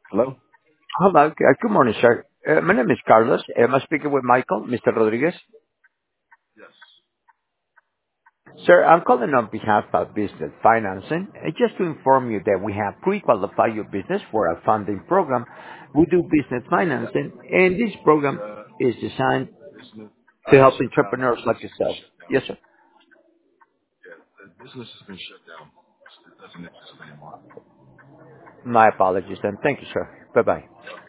Hello? Hello. Good morning, sir. My name is Carlos. Am I speaking with Michael, Mr. Rodriguez? Yes. Sir, I'm calling on behalf of Business Financing, just to inform you that we have pre-qualified your business for a funding program. We do business Yeah. financing, and this program The is designed business to help shut down. The entrepreneurs like business has been yourself. shut down. Yes, sir. Yeah. The business has been shut down. It doesn't exist anymore. My apologies, and thank you, sir. Bye-bye.